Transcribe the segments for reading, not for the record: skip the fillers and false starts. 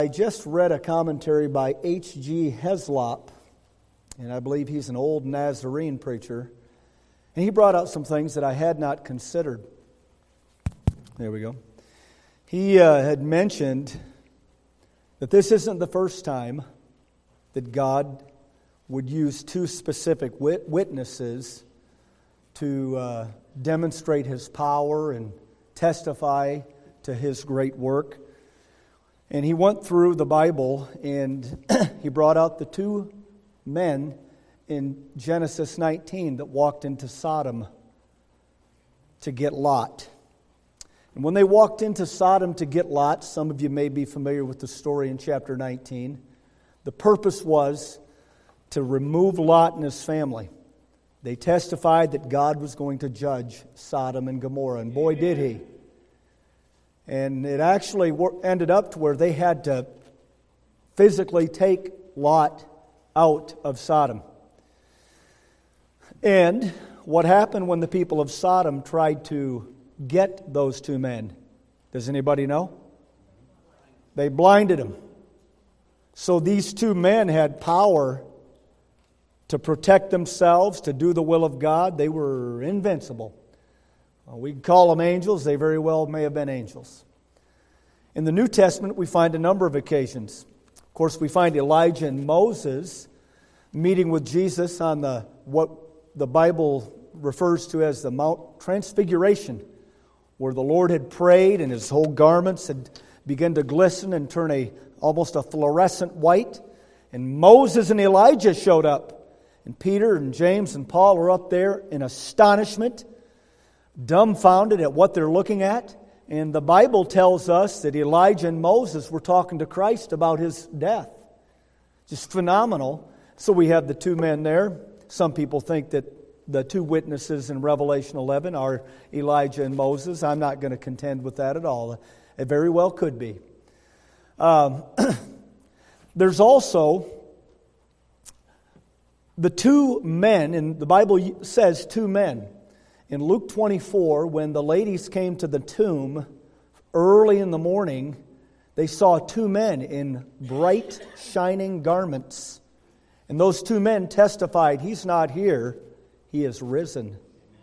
I just read a commentary by H.G. Heslop, and I believe he's an old Nazarene preacher, and he brought out some things that I had not considered. There we go. He had mentioned that this isn't the first time that God would use two specific witnesses to demonstrate His power and testify to His great work. And he went through the Bible and he brought out the two men in Genesis 19 that walked into Sodom to get Lot. And when they walked into Sodom to get Lot, some of you may be familiar with the story in chapter 19, the purpose was to remove Lot and his family. They testified that God was going to judge Sodom and Gomorrah, and boy did He. And it actually ended up to where they had to physically take Lot out of Sodom. And what happened when the people of Sodom tried to get those two men? Does anybody know? They blinded them. So these two men had power to protect themselves, to do the will of God. They were invincible. We can call them angels. They very well may have been angels. In the New Testament, we find a number of occasions. Of course, we find Elijah and Moses meeting with Jesus on what the Bible refers to as the Mount Transfiguration, where the Lord had prayed and His whole garments had begun to glisten and turn almost a fluorescent white. And Moses and Elijah showed up. And Peter and James and Paul were up there in astonishment, dumbfounded at what they're looking at. And the Bible tells us that Elijah and Moses were talking to Christ about His death. Just phenomenal. So we have the two men there. Some people think that the two witnesses in Revelation 11 are Elijah and Moses. I'm not going to contend with that at all. It very well could be. There's also the two men, and the Bible says two men. In Luke 24, when the ladies came to the tomb early in the morning, they saw two men in bright, shining garments. And those two men testified, He's not here, He is risen.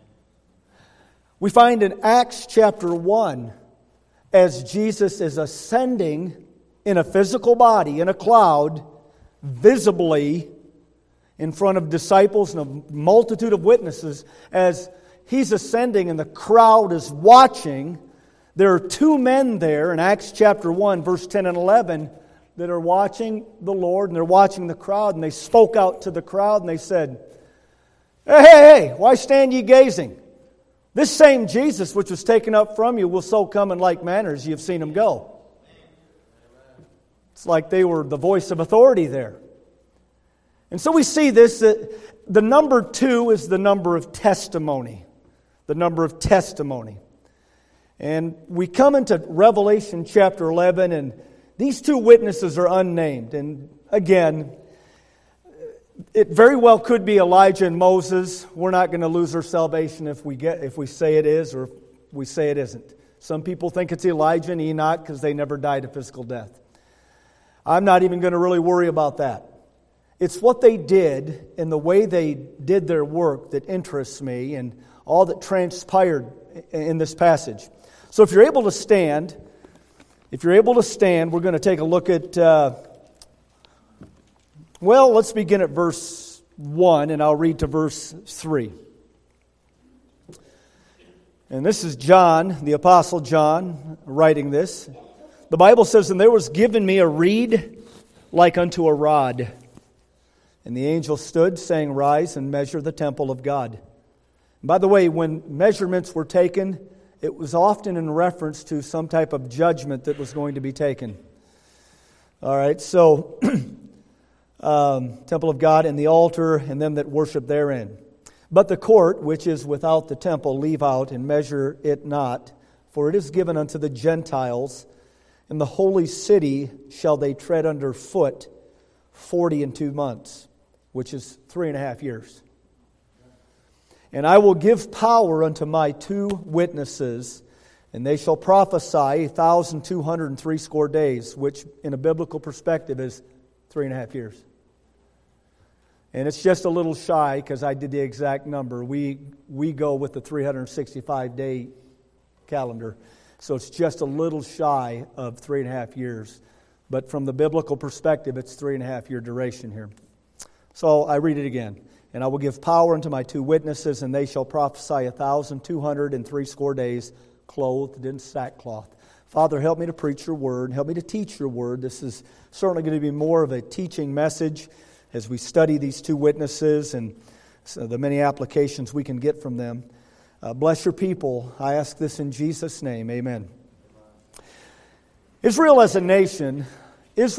We find in Acts chapter 1, as Jesus is ascending in a physical body, in a cloud, visibly in front of disciples and a multitude of witnesses, as He's ascending and the crowd is watching, there are two men there in Acts chapter 1, verse 10 and 11, that are watching the Lord and they're watching the crowd, and they spoke out to the crowd and they said, Hey, why stand ye gazing? This same Jesus which was taken up from you will so come in like manner as ye have seen Him go. It's like they were the voice of authority there. And so we see this, that the number 2 is the number of testimony. The number of testimony. And we come into Revelation chapter 11, and these two witnesses are unnamed. And again, it very well could be Elijah and Moses. We're not going to lose our salvation if we say it is or if we say it isn't. Some people think it's Elijah and Enoch because they never died a physical death. I'm not even going to really worry about that. It's what they did and the way they did their work that interests me and all that transpired in this passage. So if you're able to stand, we're going to take a look at, let's begin at verse 1 and I'll read to verse 3. And this is John, the Apostle John, writing this. The Bible says, And there was given me a reed like unto a rod. And the angel stood, saying, Rise and measure the temple of God. And by the way, when measurements were taken, it was often in reference to some type of judgment that was going to be taken. All right, so, temple of God and the altar and them that worship therein. But the court, which is without the temple, leave out and measure it not, for it is given unto the Gentiles, and the holy city shall they tread under foot 42 months, which is 3.5 years. And I will give power unto my two witnesses, And they shall prophesy 1,203 days, which in a biblical perspective is 3.5 years. And it's just a little shy because I did the exact number. We go with the 365-day calendar. So it's just a little shy of 3.5 years. But from the biblical perspective, it's 3.5 year duration here. So I read it again. And I will give power unto my 2 witnesses, and they shall prophesy 1,203 days, clothed in sackcloth. Father, help me to preach your word. Help me to teach your word. This is certainly going to be more of a teaching message as we study these 2 witnesses and the many applications we can get from them. Bless your people. I ask this in Jesus' name. Amen. Israel as a nation, and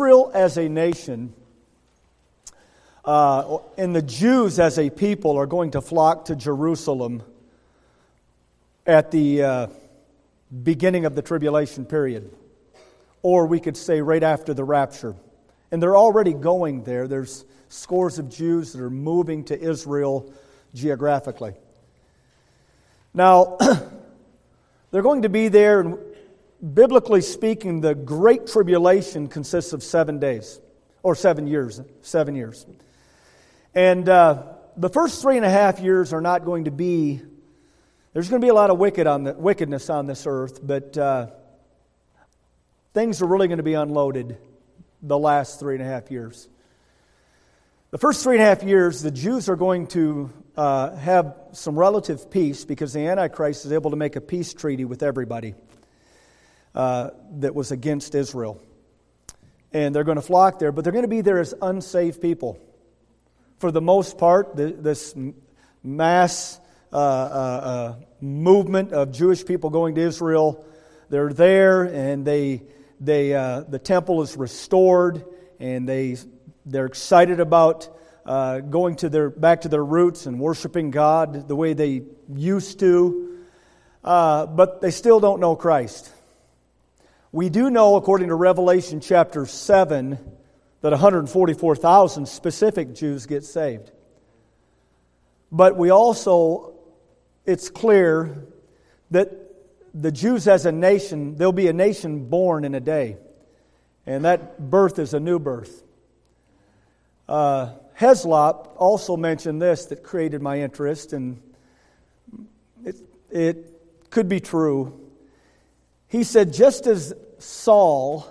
the Jews as a people are going to flock to Jerusalem at the beginning of the tribulation period. Or we could say right after the rapture. And they're already going there. There's scores of Jews that are moving to Israel geographically. Now, they're going to be there, and biblically speaking, the Great Tribulation consists of 7 days, or 7 years. 7 years. And the first 3.5 years are not going to be, there's going to be a lot of wickedness on this earth, but things are really going to be unloaded the last 3.5 years. The first 3.5 years, the Jews are going to have some relative peace because the Antichrist is able to make a peace treaty with everybody that was against Israel. And they're going to flock there, but they're going to be there as unsaved people. For the most part, this mass movement of Jewish people going to Israel, they're there, and the temple is restored, and they're excited about going back to their roots and worshiping God the way they used to, but they still don't know Christ. We do know, according to Revelation chapter 7, that 144,000 specific Jews get saved. But we also, it's clear that the Jews as a nation, there'll be a nation born in a day. And that birth is a new birth. Heslop also mentioned this that created my interest, and it could be true. He said, just as Saul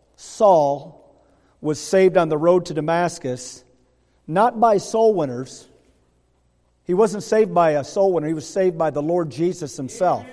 was saved on the road to Damascus, not by soul winners. He wasn't saved by a soul winner. He was saved by the Lord Jesus Himself.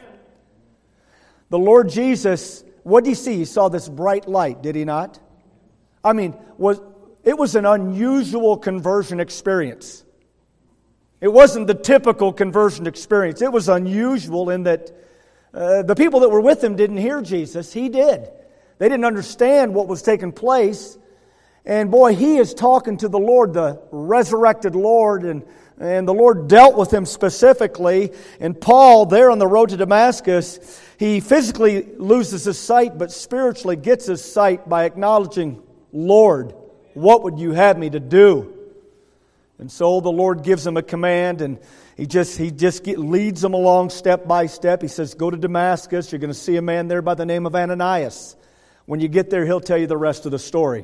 The Lord Jesus, what did He see? He saw this bright light, did He not? I mean, it was an unusual conversion experience. It wasn't the typical conversion experience. It was unusual in that the people that were with Him didn't hear Jesus. He did. They didn't understand what was taking place. And boy, he is talking to the Lord, the resurrected Lord, and the Lord dealt with him specifically. And Paul, there on the road to Damascus, he physically loses his sight, but spiritually gets his sight by acknowledging, Lord, what would you have me to do? And so the Lord gives him a command, and He just leads them along step by step. He says, go to Damascus. You're going to see a man there by the name of Ananias. When you get there, he'll tell you the rest of the story.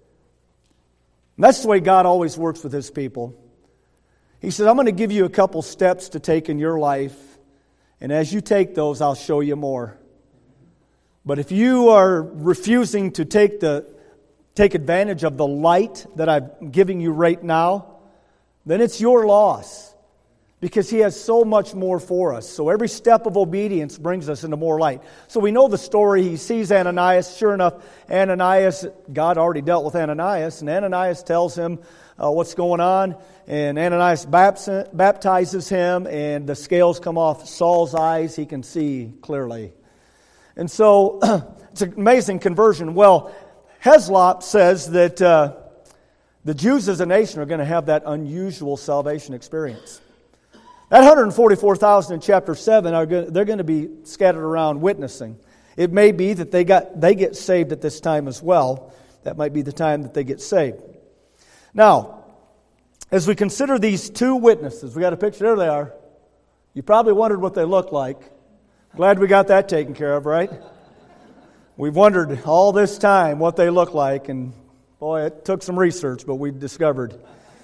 And that's the way God always works with His people. He said, I'm going to give you a couple steps to take in your life. And as you take those, I'll show you more. But if you are refusing to take advantage of the light that I'm giving you right now, then it's your loss. Because He has so much more for us. So every step of obedience brings us into more light. So we know the story. He sees Ananias. Sure enough, Ananias, God already dealt with Ananias. And Ananias tells him what's going on. And Ananias baptizes him. And the scales come off Saul's eyes. He can see clearly. And so it's an amazing conversion. Well, Heslop says that the Jews as a nation are going to have that unusual salvation experience. That 144,000 in chapter 7, they're going to be scattered around witnessing. It may be that they get saved at this time as well. That might be the time that they get saved. Now, as we consider these 2 witnesses, we got a picture, there they are. You probably wondered what they look like. Glad we got that taken care of, right? We've wondered all this time what they look like, and boy, it took some research, but we discovered.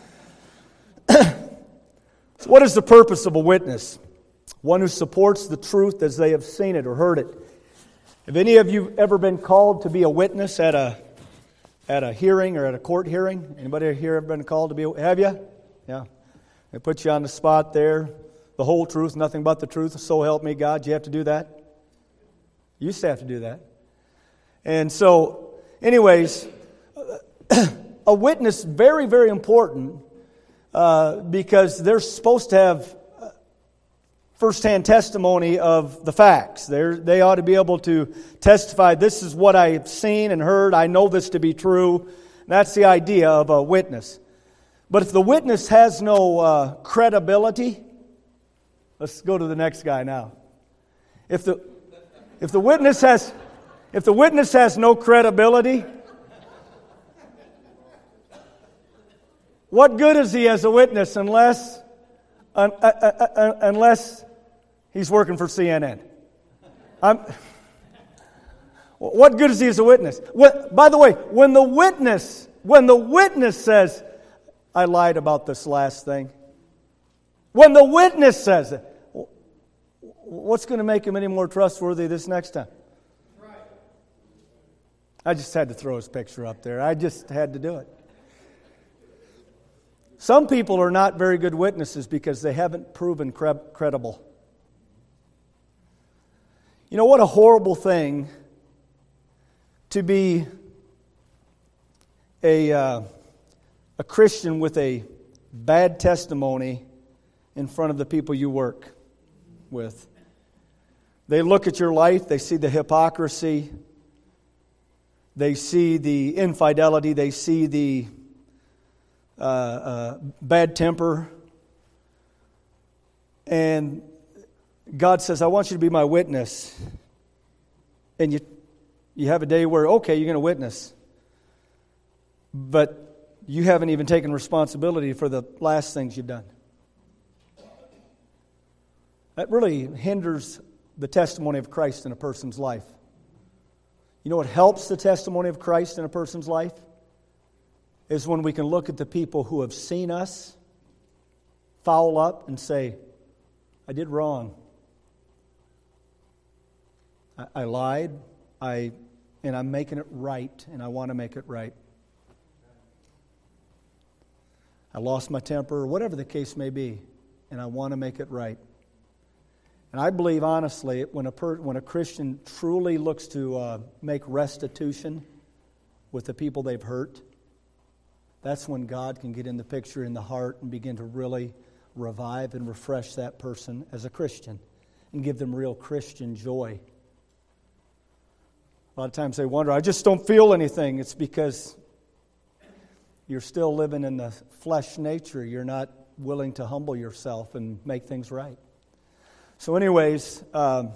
So what is the purpose of a witness? One who supports the truth as they have seen it or heard it. Have any of you ever been called to be a witness at a hearing or at a court hearing? Anybody here ever been called to be? Have you? Yeah. They put you on the spot there. The whole truth, nothing but the truth. So help me God. You have to do that? You used to have to do that. And so, anyways, a witness, very, very important because they're supposed to have first-hand testimony of the facts. They ought to be able to testify, this is what I've seen and heard, I know this to be true. That's the idea of a witness. But if the witness has no credibility, let's go to the next guy now. If the witness has no credibility, what good is he as a witness unless he's working for CNN? What good is he as a witness? By the way, when the witness says, I lied about this last thing, when the witness says it, what's going to make him any more trustworthy this next time? I just had to throw his picture up there. I just had to do it. Some people are not very good witnesses because they haven't proven credible. You know what a horrible thing to be a Christian with a bad testimony in front of the people you work with. They look at your life, they see the hypocrisy, they see the infidelity, they see the bad temper. And God says, I want you to be my witness. And you have a day where, okay, you're going to witness. But you haven't even taken responsibility for the last things you've done. That really hinders the testimony of Christ in a person's life. You know what helps the testimony of Christ in a person's life? Is when we can look at the people who have seen us foul up and say, I did wrong. I lied, and I'm making it right, and I want to make it right. I lost my temper, or whatever the case may be, and I want to make it right. And I believe, honestly, when a Christian truly looks to make restitution with the people they've hurt, that's when God can get in the picture in the heart and begin to really revive and refresh that person as a Christian and give them real Christian joy. A lot of times they wonder, I just don't feel anything. It's because you're still living in the flesh nature. You're not willing to humble yourself and make things right. So anyways, the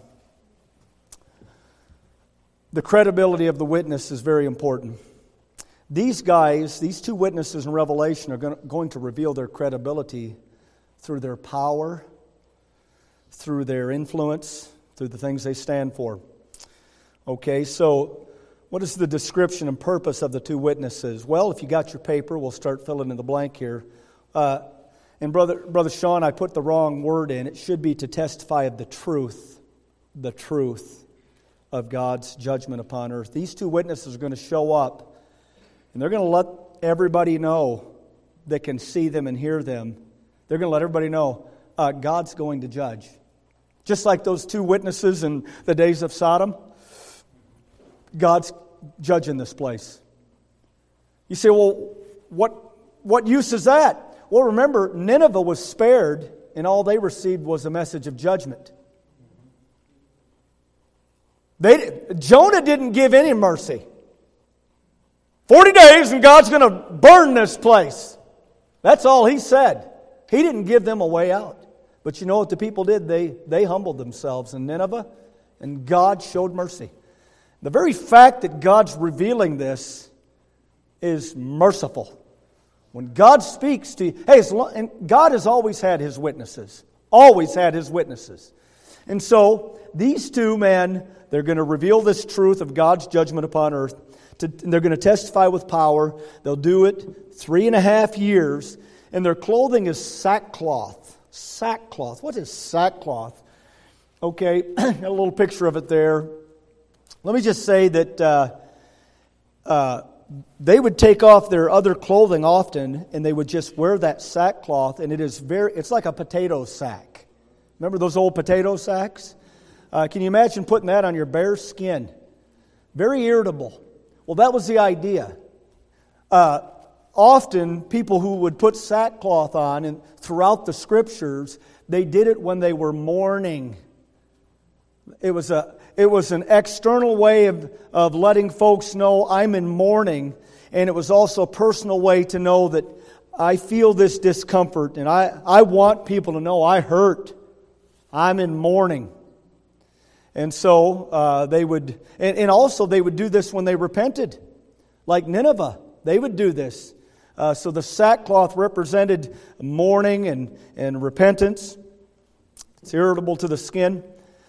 credibility of the witness is very important. These guys, these two witnesses in Revelation are going to reveal their credibility through their power, through their influence, through the things they stand for. Okay, so what is the description and purpose of the two witnesses? Well, if you got your paper, we'll start filling in the blank here. And Brother Sean, I put the wrong word in. It should be to testify of the truth of God's judgment upon earth. These two witnesses are going to show up, and they're going to let everybody know that can see them and hear them. They're going to let everybody know God's going to judge. Just like those two witnesses in the days of Sodom, God's judging this place. You say, well, what use is that? Well, remember, Nineveh was spared, and all they received was a message of judgment. Jonah didn't give any mercy. 40 days and God's going to burn this place. That's all he said. He didn't give them a way out. But you know what the people did? They humbled themselves in Nineveh, and God showed mercy. The very fact that God's revealing this is merciful. When God speaks to you, and God has always had His witnesses. Always had His witnesses. And so, these two men, they're going to reveal this truth of God's judgment upon earth. They're going to testify with power. They'll do it 3.5 years. And their clothing is sackcloth. Sackcloth. What is sackcloth? Okay, got a little picture of it there. Let me just say that they would take off their other clothing often, and they would just wear that sackcloth, and it's like a potato sack. Remember those old potato sacks? Can you imagine putting that on your bare skin? Very irritable. Well, that was the idea. Often, people who would put sackcloth on, and throughout the Scriptures, they did it when they were mourning. It was an external way of letting folks know I'm in mourning, and it was also a personal way to know that I feel this discomfort, and I want people to know I hurt. I'm in mourning. And so they would, and also they would do this when they repented. Like Nineveh, they would do this. So the sackcloth represented mourning and repentance. It's irritable to the skin.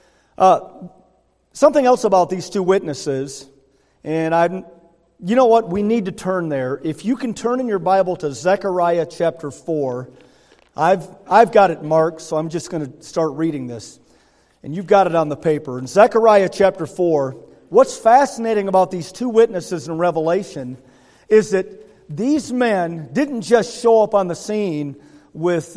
Something else about these two witnesses, and you know what? We need to turn there. If you can turn in your Bible to Zechariah chapter 4, I've got it marked, so I'm just going to start reading this. And you've got it on the paper. In Zechariah chapter 4, what's fascinating about these two witnesses in Revelation is that these men didn't just show up on the scene with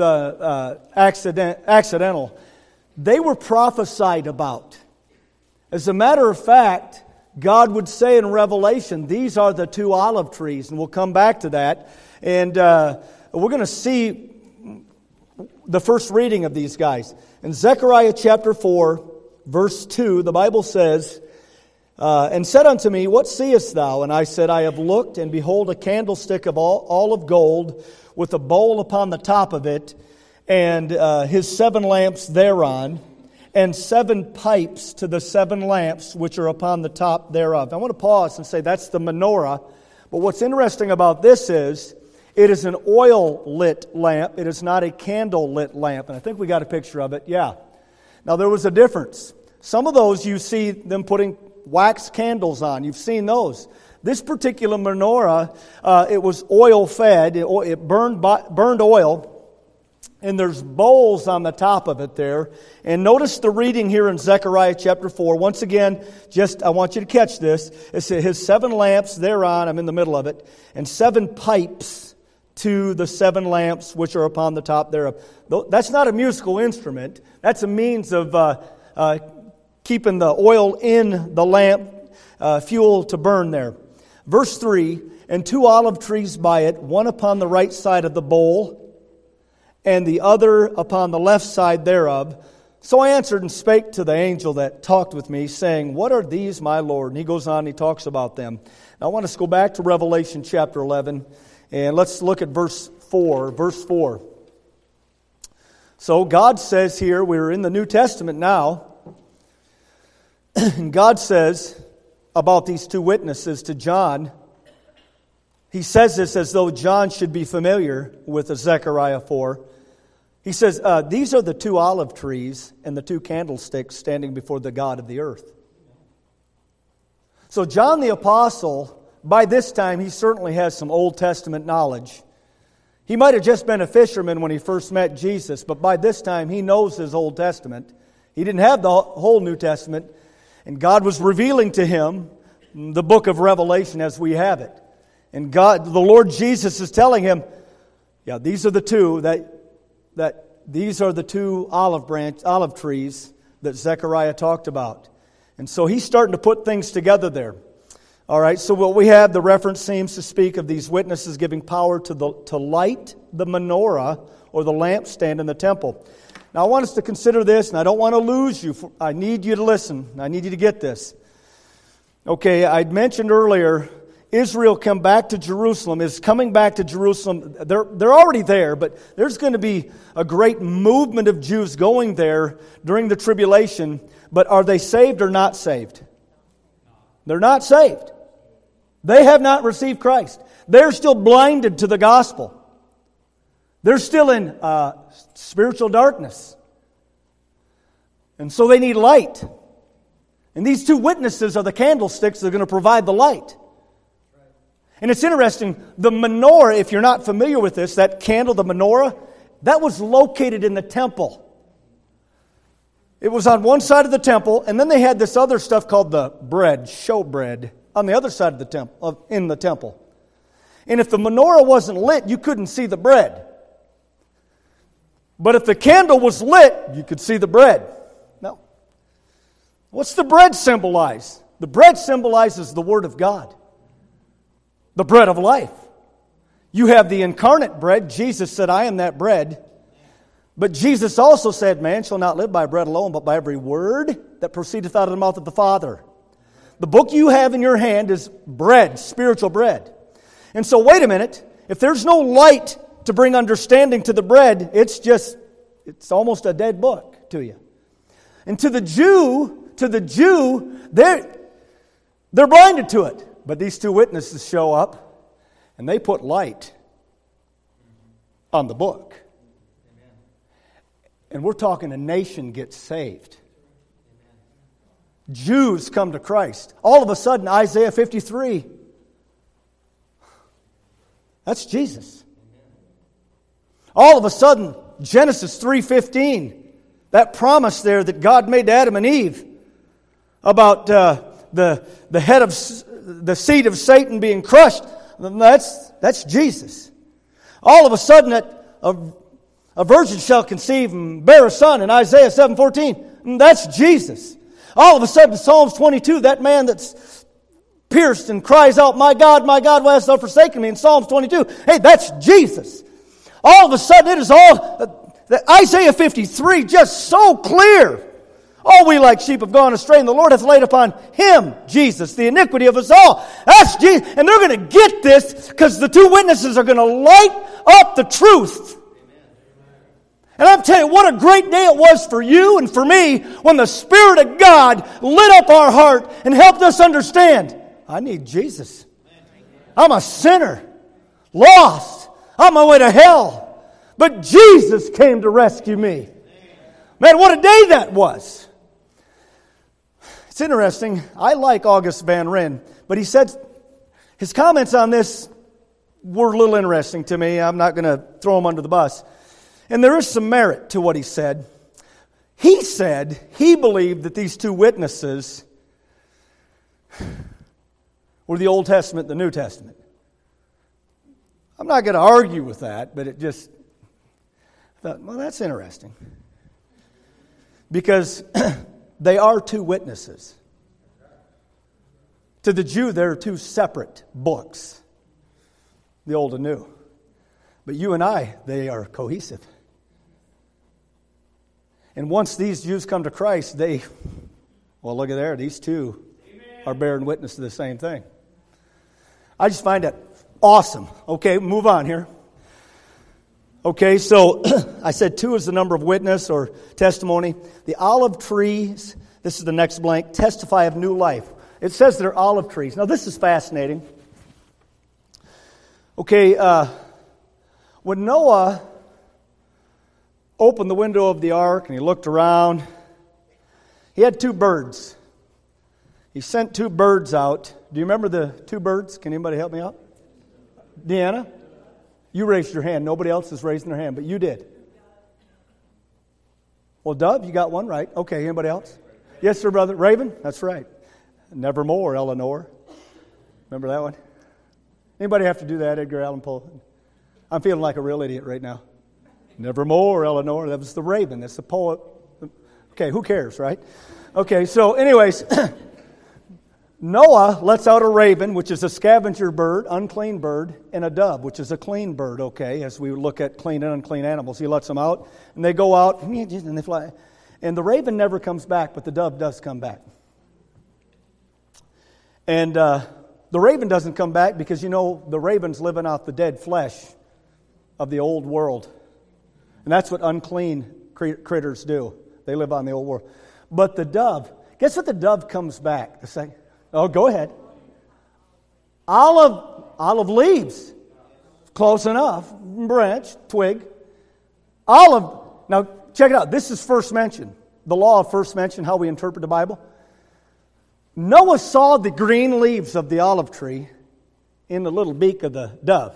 accidental. They were prophesied about. As a matter of fact, God would say in Revelation, these are the two olive trees, and we'll come back to that. And we're going to see the first reading of these guys. In Zechariah chapter 4, verse 2, the Bible says, and said unto me, what seest thou? And I said, I have looked, and behold, a candlestick of all of gold, with a bowl upon the top of it, and his 7 lamps thereon, and 7 pipes to the 7 lamps which are upon the top thereof. I want to pause and say that's the menorah. But what's interesting about this is, it is an oil-lit lamp. It is not a candle-lit lamp. And I think we got a picture of it. Yeah. Now, there was a difference. Some of those, you see them putting wax candles on. You've seen those. This particular menorah, it was oil-fed. It burned oil. And there's bowls on the top of it there. And notice the reading here in Zechariah chapter 4. Once again, I want you to catch this. It says, his 7 lamps thereon, I'm in the middle of it, and 7 pipes to the 7 lamps which are upon the top thereof. That's not a musical instrument. That's a means of keeping the oil in the lamp, fuel to burn there. Verse 3, and 2 olive trees by it, one upon the right side of the bowl, and the other upon the left side thereof. So I answered and spake to the angel that talked with me, saying, what are these, my Lord? And he goes on and he talks about them. Now I want us to go back to Revelation chapter 11, and let's look at verse 4. Verse 4. So God says here, we're in the New Testament now, and God says about these two witnesses to John, he says this as though John should be familiar with Zechariah 4. He says, these are the 2 olive trees and the 2 candlesticks standing before the God of the earth. So John the Apostle, by this time, he certainly has some Old Testament knowledge. He might have just been a fisherman when he first met Jesus, but by this time, he knows his Old Testament. He didn't have the whole New Testament, and God was revealing to him the book of Revelation as we have it. And God, the Lord Jesus is telling him, yeah, these are the two these are the 2 olive trees that Zechariah talked about. And so he's starting to put things together there. All right, so what we have, the reference seems to speak of these witnesses giving power to light the menorah or the lampstand in the temple. Now I want us to consider this, and I don't want to lose you. I need you to listen. I need you to get this. Okay, I'd mentioned earlier, Israel come back to Jerusalem, is coming back to Jerusalem. They're already there, but there's going to be a great movement of Jews going there during the tribulation. But are they saved or not saved? They're not saved. They have not received Christ. They're still blinded to the gospel. They're still in spiritual darkness. And so they need light. And these two witnesses are the candlesticks that are going to provide the light. And it's interesting, the menorah, if you're not familiar with this, that candle, the menorah, that was located in the temple. It was on one side of the temple, and then they had this other stuff called the bread, showbread, on the other side of the temple, in the temple. And if the menorah wasn't lit, you couldn't see the bread. But if the candle was lit, you could see the bread. Now, what's the bread symbolize? The bread symbolizes the Word of God, the bread of life. You have the incarnate bread. Jesus said, I am that bread. But Jesus also said, man shall not live by bread alone, but by every word that proceedeth out of the mouth of the Father. The book you have in your hand is bread, spiritual bread. And so wait a minute, if there's no light to bring understanding to the bread, it's almost a dead book to you. And to the Jew, they're blinded to it. But these two witnesses show up, and they put light on the book. And we're talking a nation gets saved. Jews come to Christ. All of a sudden, Isaiah 53, that's Jesus. All of a sudden, Genesis 3:15, that promise there that God made to Adam and Eve about the head of the seed of Satan being crushed, that's Jesus. All of a sudden, a virgin shall conceive and bear a son in Isaiah 7:14, that's Jesus. All of a sudden, Psalms 22, that man that's pierced and cries out, my God, why hast thou forsaken me? In Psalms 22, hey, that's Jesus. All of a sudden, it is all, Isaiah 53, just so clear. All we like sheep have gone astray, and the Lord hath laid upon Him, Jesus, the iniquity of us all. That's Jesus. And they're going to get this because the two witnesses are going to light up the truth. And I'm telling you, what a great day it was for you and for me when the Spirit of God lit up our heart and helped us understand, I need Jesus. I'm a sinner, lost, on my way to hell. But Jesus came to rescue me. Man, what a day that was. It's interesting. I like August Van Ryn, but he said his comments on this were a little interesting to me. I'm not going to throw him under the bus. And there is some merit to what he said. He said he believed that these two witnesses were the Old Testament and the New Testament. I'm not going to argue with that, but it just thought, well, that's interesting. Because they are two witnesses. To the Jew, they're two separate books, the Old and New. But you and I, they are cohesive. And once these Jews come to Christ, look at there, these two are bearing witness to the same thing. I just find that awesome. Okay, move on here. Okay, so I said 2 is the number of witness or testimony. The olive trees, this is the next blank, testify of new life. It says they're olive trees. Now this is fascinating. Okay, when Noah opened the window of the ark and he looked around, he had 2 birds. He sent 2 birds out. Do you remember the 2 birds? Can anybody help me out? Deanna? You raised your hand. Nobody else is raising their hand, but you did. Well, Dove, you got one right. Okay, anybody else? Yes, sir, brother. Raven? That's right. Nevermore, Eleanor. Remember that one? Anybody have to do that, Edgar Allan Poe? I'm feeling like a real idiot right now. Nevermore, Eleanor. That was the Raven. That's the poet. Okay, who cares, right? Okay, so anyways, Noah lets out a raven, which is a scavenger bird, unclean bird, and a dove, which is a clean bird, okay, as we look at clean and unclean animals. He lets them out, and they go out, and they fly. And the raven never comes back, but the dove does come back. And the raven doesn't come back because, the raven's living off the dead flesh of the old world. And that's what unclean critters do. They live on the old world. But the dove, guess what the dove comes back to say? Oh, go ahead. Olive leaves. Close enough. Branch, twig. Olive. Now, check it out. This is first mentioned. the law of first mention, how we interpret the Bible? Noah saw the green leaves of the olive tree in the little beak of the dove.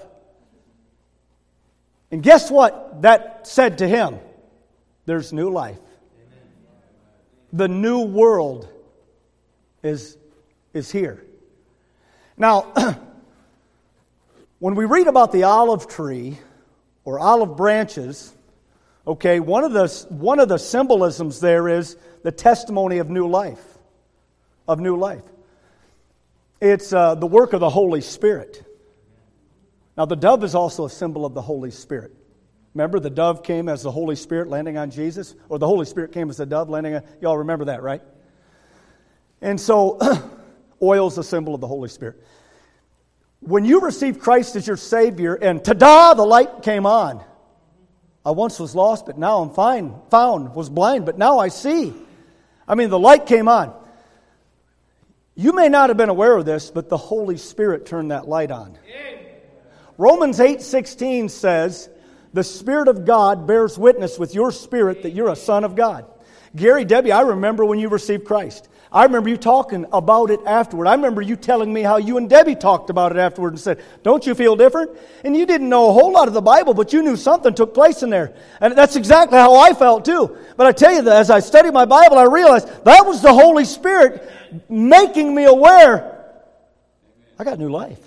And guess what that said to him? There's new life. The new world is here. Now, when we read about the olive tree or olive branches, okay, one of the symbolisms there is the testimony of new life. Of new life. It's the work of the Holy Spirit. Now, the dove is also a symbol of the Holy Spirit. Remember, the dove came as the Holy Spirit landing on Jesus? Or the Holy Spirit came as a dove landing on... Y'all remember that, right? And so, oil is a symbol of the Holy Spirit. When you receive Christ as your Savior, and ta-da, the light came on. I once was lost, but now I'm found, was blind, but now I see. I mean, the light came on. You may not have been aware of this, but the Holy Spirit turned that light on. Romans 8:16 says, the Spirit of God bears witness with your spirit that you're a son of God. Gary, Debbie, I remember when you received Christ. I remember you talking about it afterward. I remember you telling me how you and Debbie talked about it afterward and said, don't you feel different? And you didn't know a whole lot of the Bible, but you knew something took place in there. And that's exactly how I felt too. But I tell you that as I studied my Bible, I realized that was the Holy Spirit making me aware I got new life.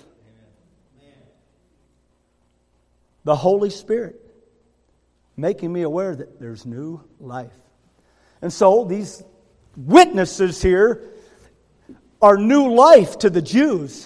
The Holy Spirit making me aware that there's new life. And so these witnesses here are new life to the Jews.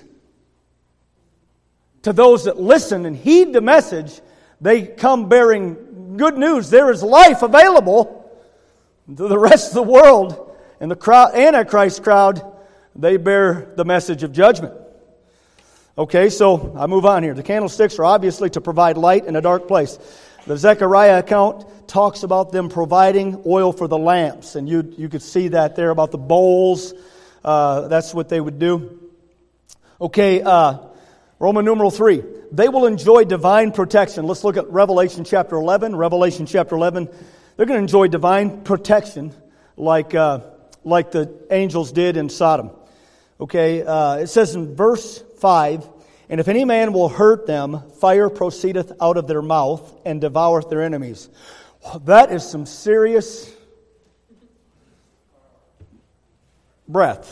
To those that listen and heed the message, they come bearing good news. There is life available. To the rest of the world and the Antichrist crowd, they bear the message of judgment. Okay, so I move on here. The candlesticks are obviously to provide light in a dark place. The Zechariah account talks about them providing oil for the lamps. And you could see that there about the bowls. That's what they would do. Okay, Roman numeral 3. They will enjoy divine protection. Let's look at Revelation chapter 11. Revelation chapter 11. They're going to enjoy divine protection like the angels did in Sodom. Okay, it says in verse 5, and if any man will hurt them, fire proceedeth out of their mouth and devoureth their enemies. That is some serious breath.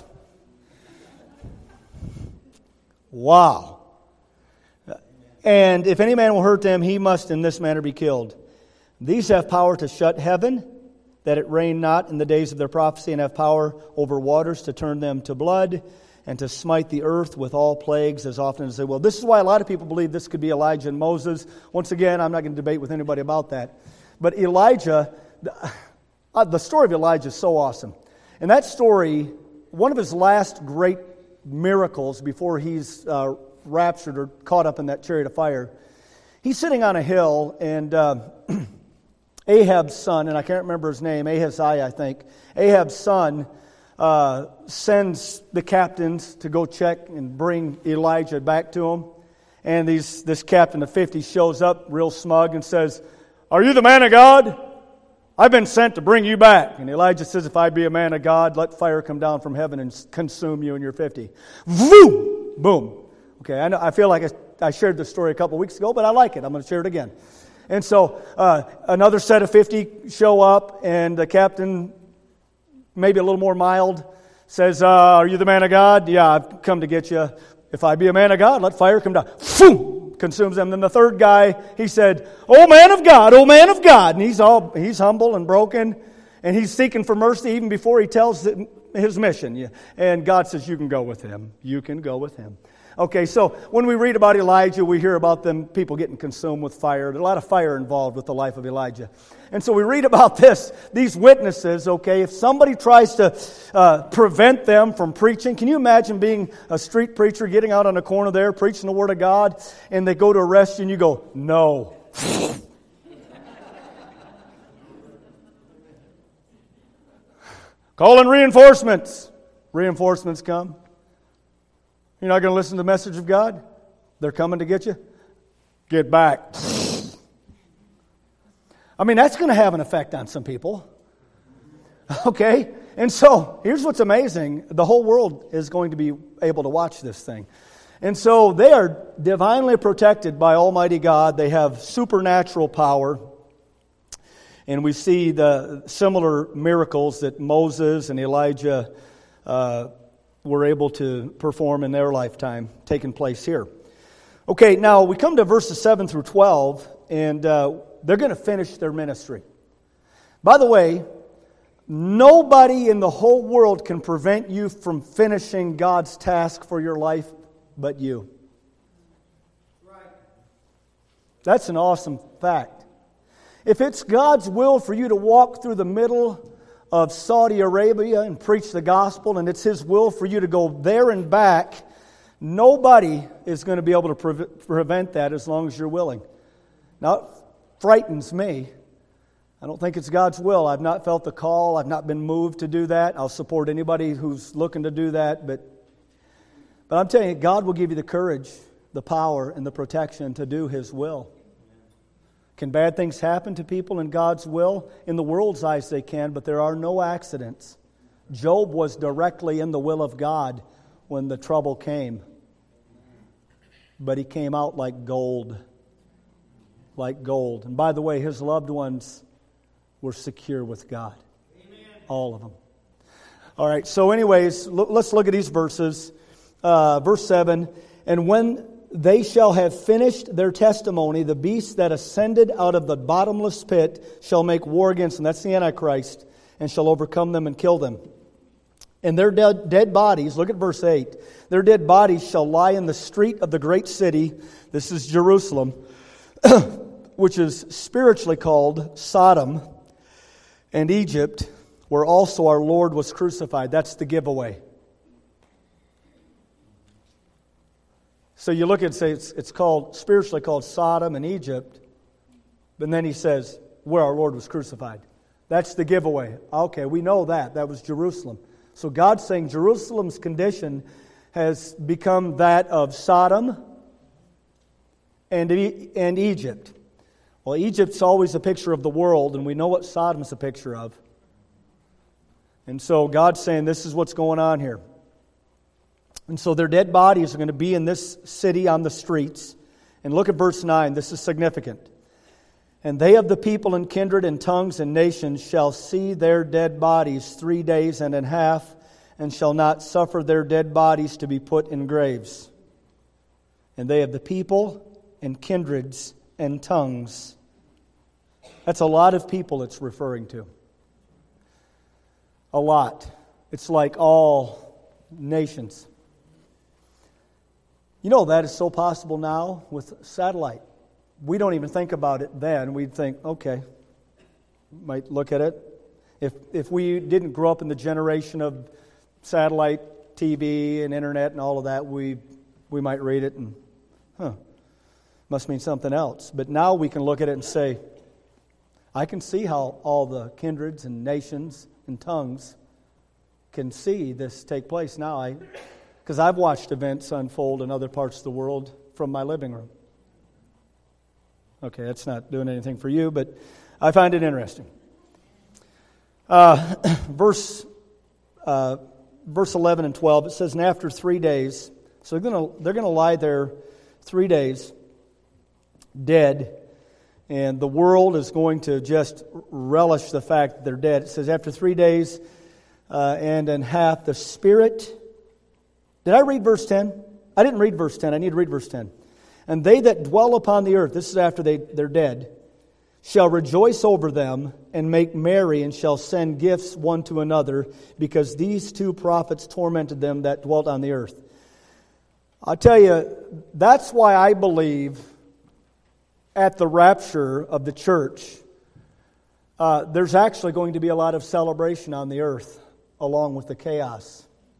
Wow. And if any man will hurt them, he must in this manner be killed. These have power to shut heaven, that it rain not in the days of their prophecy, and have power over waters to turn them to blood, and to smite the earth with all plagues as often as they will. This is why a lot of people believe this could be Elijah and Moses. Once again, I'm not going to debate with anybody about that. But Elijah, the story of Elijah is so awesome. And that story, one of his last great miracles before he's raptured or caught up in that chariot of fire, he's sitting on a hill, and Ahab's son, and I can't remember his name, Ahaziah, I think. Ahab's son sends the captains to go check and bring Elijah back to him. And this captain of 50 shows up real smug and says, "Are you the man of God? I've been sent to bring you back." And Elijah says, "If I be a man of God, let fire come down from heaven and consume you and your 50. Vroom! Boom. Okay, I feel like I shared this story a couple weeks ago, but I like it. I'm going to share it again. And so another set of 50 show up, and the captain, maybe a little more mild, says, "Are you the man of God? Yeah, I've come to get you. If I be a man of God, let fire come down." Boom! Consumes them. Then the third guy, he said, "Oh man of God, oh man of God." And he's humble and broken, and he's seeking for mercy even before he tells his mission. And God says, "You can go with him. You can go with him." Okay, so when we read about Elijah, we hear about people getting consumed with fire. There's a lot of fire involved with the life of Elijah. And so we read about these witnesses, okay, if somebody tries to prevent them from preaching, can you imagine being a street preacher, getting out on a corner there, preaching the Word of God, and they go to arrest you and you go, "No." Calling reinforcements. Reinforcements come. You're not going to listen to the message of God? They're coming to get you? Get back. I mean, that's going to have an effect on some people. Okay? And so, here's what's amazing. The whole world is going to be able to watch this thing. And so, they are divinely protected by Almighty God. They have supernatural power. And we see the similar miracles that Moses and Elijah were able to perform in their lifetime taking place here. Okay, now we come to verses 7 through 12, and they're going to finish their ministry. By the way, nobody in the whole world can prevent you from finishing God's task for your life but you. That's an awesome fact. If it's God's will for you to walk through the middle of Saudi Arabia and preach the gospel, and it's His will for you to go there and back, nobody is going to be able to prevent that as long as you're willing. Now, it frightens me. I don't think it's God's will. I've not felt the call. I've not been moved to do that. I'll support anybody who's looking to do that. But I'm telling you, God will give you the courage, the power, and the protection to do His will. Can bad things happen to people in God's will? In the world's eyes they can, but there are no accidents. Job was directly in the will of God when the trouble came. But he came out like gold. Like gold. And by the way, his loved ones were secure with God. Amen. All of them. All right, so anyways, let's look at these verses. Verse 7, and when they shall have finished their testimony, the beast that ascended out of the bottomless pit shall make war against them. That's the Antichrist. And shall overcome them and kill them. And their dead bodies, look at verse 8, their dead bodies shall lie in the street of the great city. This is Jerusalem, which is spiritually called Sodom and Egypt, where also our Lord was crucified. That's the giveaway. So you look and say it's called spiritually called Sodom and Egypt, but then he says where our Lord was crucified. That's the giveaway. Okay, we know that. That was Jerusalem. So God's saying Jerusalem's condition has become that of Sodom and Egypt. Well, Egypt's always a picture of the world, and we know what Sodom's a picture of. And so God's saying this is what's going on here. And so their dead bodies are going to be in this city on the streets. And look at verse 9. This is significant. And they of the people and kindred and tongues and nations shall see their dead bodies 3 days and a half, and shall not suffer their dead bodies to be put in graves. And they of the people and kindreds and tongues. That's a lot of people it's referring to. A lot. It's like all nations. You know that is so possible now with satellite. We don't even think about it then. We'd think, okay, might look at it. If we didn't grow up in the generation of satellite TV and internet and all of that, we might read it and, must mean something else. But now we can look at it and say, I can see how all the kindreds and nations and tongues can see this take place now. Because I've watched events unfold in other parts of the world from my living room. Okay, that's not doing anything for you, but I find it interesting. Verse 11 and 12, it says, and after 3 days, so they're going to lie there 3 days, dead, and the world is going to just relish the fact that they're dead. It says, after 3 days and a half, the Spirit... Did I read verse 10? I didn't read verse 10. I need to read verse 10. And they that dwell upon the earth, this is after they're dead, shall rejoice over them and make merry and shall send gifts one to another, because these two prophets tormented them that dwelt on the earth. I'll tell you, that's why I believe at the rapture of the church, there's actually going to be a lot of celebration on the earth along with the chaos.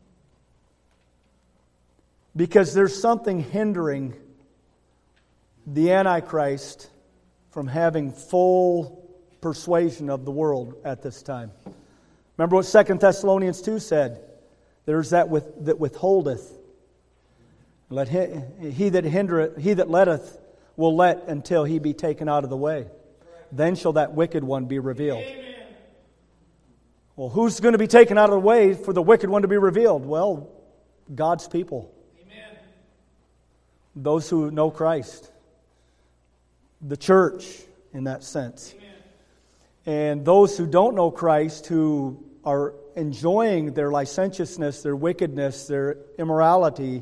Because there's something hindering the Antichrist from having full persuasion of the world at this time. Remember what 2 Thessalonians 2 said? There's that withholdeth. Let he that letteth will let until he be taken out of the way. Then shall that wicked one be revealed. Well, who's going to be taken out of the way for the wicked one to be revealed? Well, God's people. Amen. Those who know Christ. The church, in that sense. Amen. And those who don't know Christ, who are enjoying their licentiousness, their wickedness, their immorality,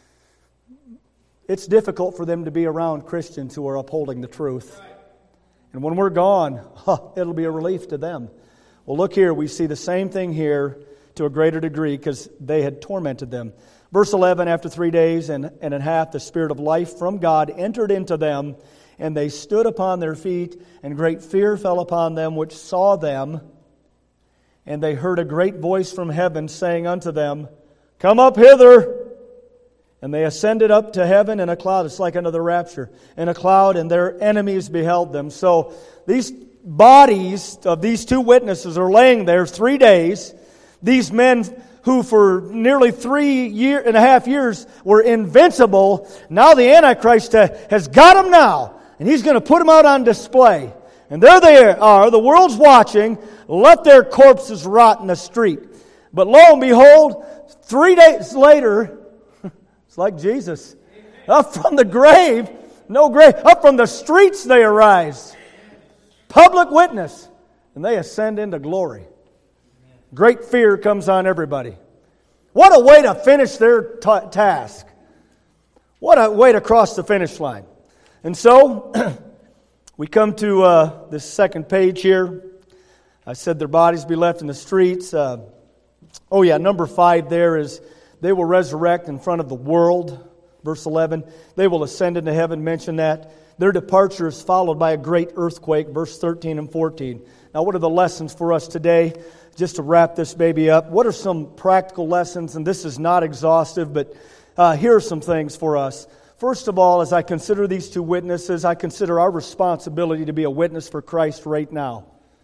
it's difficult for them to be around Christians who are upholding the truth. And when we're gone, it'll be a relief to them. Well, look here, we see the same thing here to a greater degree because they had tormented them. Verse 11, after 3 days and a half, the Spirit of life from God entered into them, and they stood upon their feet, and great fear fell upon them which saw them. And they heard a great voice from heaven saying unto them, Come up hither. And they ascended up to heaven in a cloud. It's like unto the rapture. In a cloud, and their enemies beheld them. So these bodies of these two witnesses are laying there 3 days. These men who for nearly 3.5 years were invincible, now the Antichrist has got them now. And he's going to put them out on display. And there they are. The world's watching. Let their corpses rot in the street. But lo and behold, 3 days later, it's like Jesus. Up from the grave, no grave, up from the streets they arise. Public witness. And they ascend into glory. Great fear comes on everybody. What a way to finish their task. What a way to cross the finish line. And so, we come to this second page here. I said their bodies be left in the streets. Number 5 there is they will resurrect in front of the world. Verse 11, they will ascend into heaven, mention that. Their departure is followed by a great earthquake, verse 13 and 14. Now, what are the lessons for us today? Just to wrap this baby up, what are some practical lessons? And this is not exhaustive, but here are some things for us. First of all, as I consider these two witnesses, I consider our responsibility to be a witness for Christ right now.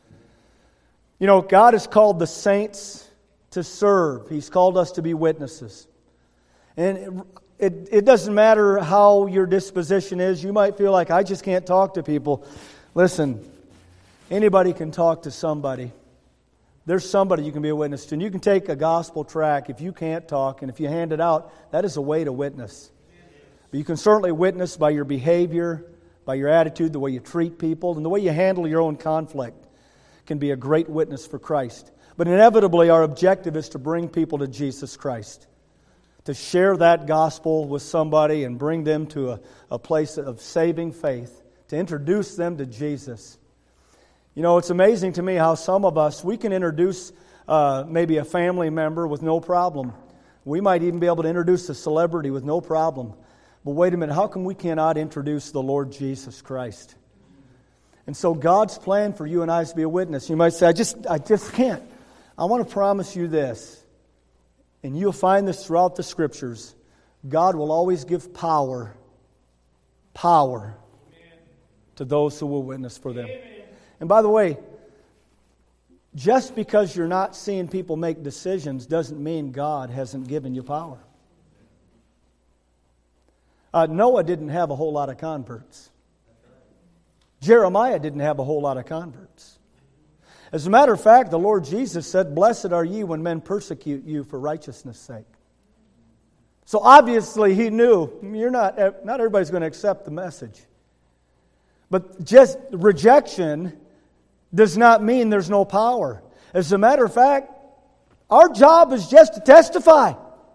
You know, God has called the saints to serve. He's called us to be witnesses. And it doesn't matter how your disposition is. You might feel like, I just can't talk to people. Listen, anybody can talk to somebody. There's somebody you can be a witness to. And you can take a gospel tract if you can't talk, and if you hand it out, that is a way to witness. But you can certainly witness by your behavior, by your attitude, the way you treat people, and the way you handle your own conflict can be a great witness for Christ. But inevitably, our objective is to bring people to Jesus Christ, to share that gospel with somebody and bring them to a place of saving faith, to introduce them to Jesus. You know, it's amazing to me how some of us, we can introduce maybe a family member with no problem. We might even be able to introduce a celebrity with no problem. But wait a minute, how come we cannot introduce the Lord Jesus Christ? And so God's plan for you and I is to be a witness. You might say, I just can't. I want to promise you this, and you'll find this throughout the Scriptures. God will always give power to those who will witness for them. Amen. And by the way, just because you're not seeing people make decisions doesn't mean God hasn't given you power. Noah didn't have a whole lot of converts. Jeremiah didn't have a whole lot of converts. As a matter of fact, the Lord Jesus said, Blessed are ye when men persecute you for righteousness' sake. So obviously He knew not everybody's going to accept the message. But just rejection does not mean there's no power. As a matter of fact, our job is just to testify.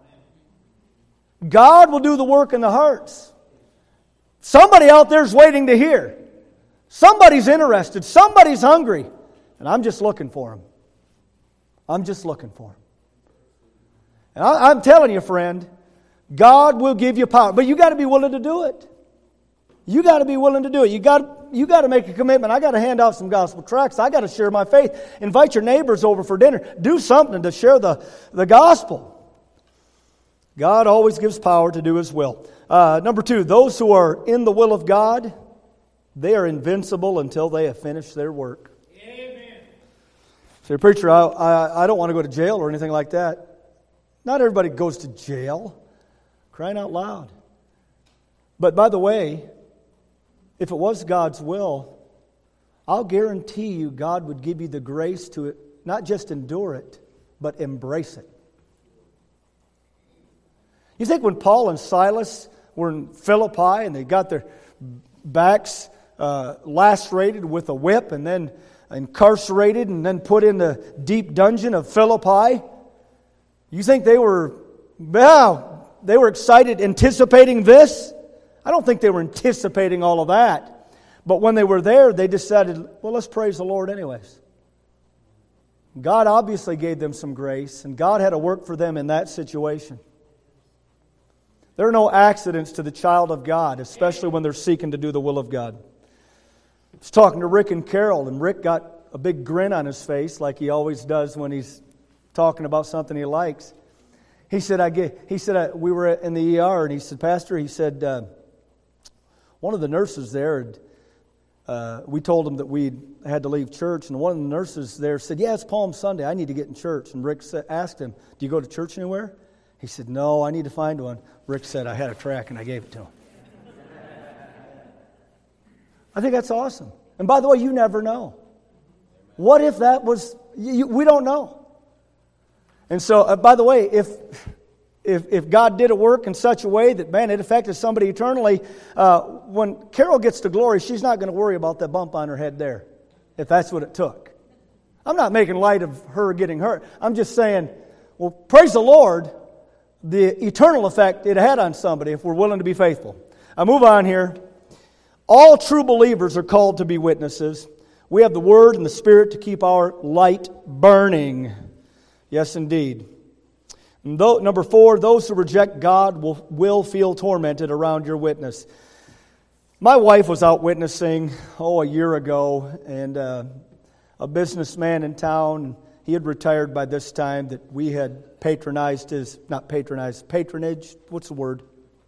God will do the work in the hearts. Somebody out there is waiting to hear. Somebody's interested. Somebody's hungry. And I'm just looking for him. I'm just looking for him. And I'm telling you, friend, God will give you power. But you got to be willing to do it. You got to be willing to do it. You got to make a commitment. I got to hand out some gospel tracts. I got to share my faith. Invite your neighbors over for dinner. Do something to share the gospel. God always gives power to do His will. Number 2, those who are in the will of God, they are invincible until they have finished their work. Amen. Say, preacher, I don't want to go to jail or anything like that. Not everybody goes to jail. Crying out loud. But by the way, if it was God's will, I'll guarantee you God would give you the grace to not just endure it, but embrace it. You think when Paul and Silas were in Philippi and they got their backs lacerated with a whip and then incarcerated and then put in the deep dungeon of Philippi, you think they were excited, anticipating this? I don't think they were anticipating all of that. But when they were there, they decided, well, let's praise the Lord anyways. God obviously gave them some grace, and God had a work for them in that situation. There are no accidents to the child of God, especially when they're seeking to do the will of God. I was talking to Rick and Carol, and Rick got a big grin on his face like he always does when he's talking about something he likes. He said, we were in the ER, and he said, Pastor, he said, one of the nurses there, we told him that we had to leave church, and one of the nurses there said, yeah, it's Palm Sunday, I need to get in church. And Rick asked him, do you go to church anywhere? He said, no, I need to find one. Rick said, I had a tract and I gave it to him. I think that's awesome. And by the way, you never know. What if that was, we don't know. And so, by the way, if God did a work in such a way that, man, it affected somebody eternally, when Carol gets to glory, she's not going to worry about that bump on her head there, if that's what it took. I'm not making light of her getting hurt. I'm just saying, well, praise the Lord, the eternal effect it had on somebody if we're willing to be faithful. I move on here. All true believers are called to be witnesses. We have the Word and the Spirit to keep our light burning. Yes, indeed. And number 4, those who reject God will feel tormented around your witness. My wife was out witnessing, a year ago, and a businessman in town, he had retired by this time, that we had patronage. What's the word?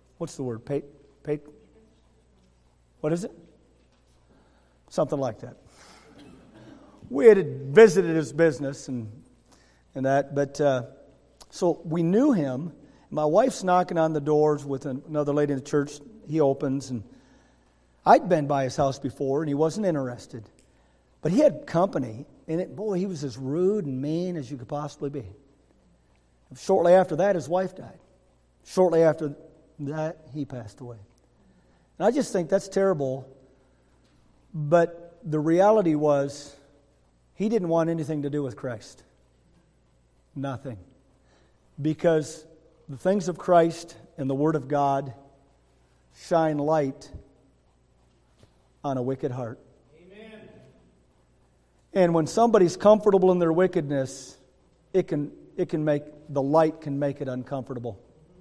What is it? Something like that. We had visited his business and that, but so we knew him. My wife's knocking on the doors with another lady in the church. He opens, and I'd been by his house before, and he wasn't interested. But he had company, and he was as rude and mean as you could possibly be. Shortly after that, his wife died. Shortly after that, he passed away. And I just think that's terrible. But the reality was, he didn't want anything to do with Christ. Nothing. Because the things of Christ and the Word of God shine light on a wicked heart. Amen. And when somebody's comfortable in their wickedness, it can make the light can make it uncomfortable.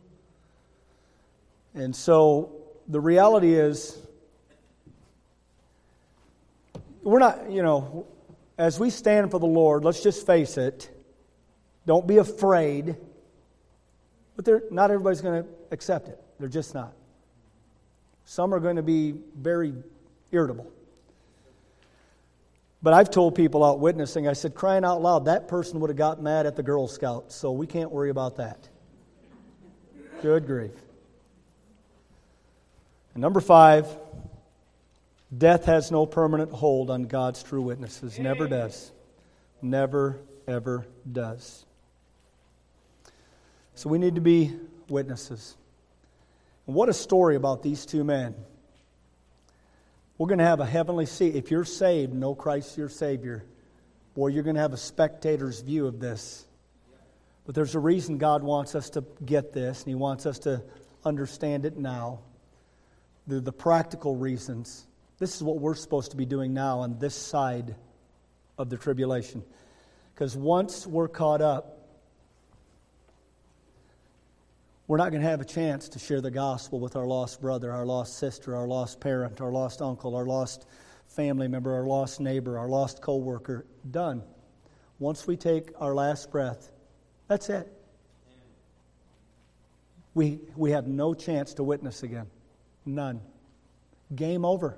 And so the reality is, we're not, as we stand for the Lord, let's just face it. Don't be afraid. But not everybody's going to accept it. They're just not. Some are going to be very irritable. But I've told people out witnessing, I said, crying out loud, that person would have got mad at the Girl Scouts, so we can't worry about that. Good grief. And number 5, death has no permanent hold on God's true witnesses. Never does. Never, ever does. So we need to be witnesses. And what a story about these two men. We're going to have a heavenly seat. If you're saved, know Christ your Savior, boy, you're going to have a spectator's view of this. But there's a reason God wants us to get this, and He wants us to understand it now. The practical reasons. This is what we're supposed to be doing now on this side of the tribulation. Because once we're caught up, we're not going to have a chance to share the gospel with our lost brother, our lost sister, our lost parent, our lost uncle, our lost family member, our lost neighbor, our lost co-worker. Done. Once we take our last breath, that's it. We have no chance to witness again. None. Game over.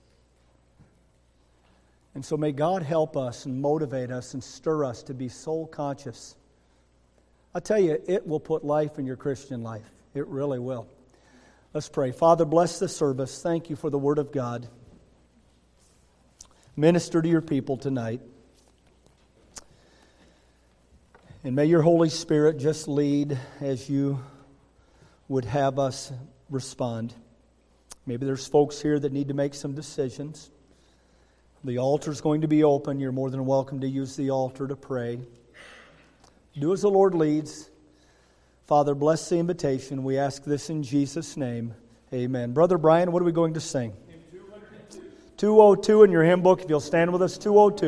And so may God help us and motivate us and stir us to be soul conscious. I tell you, it will put life in your Christian life. It really will. Let's pray. Father, bless this service. Thank you for the Word of God. Minister to your people tonight. And may your Holy Spirit just lead as you would have us respond. Maybe there's folks here that need to make some decisions. The altar's going to be open. You're more than welcome to use the altar to pray. Do as the Lord leads. Father, bless the invitation. We ask this in Jesus' name. Amen. Brother Brian, what are we going to sing? 202 in your hymn book. If you'll stand with us, 202.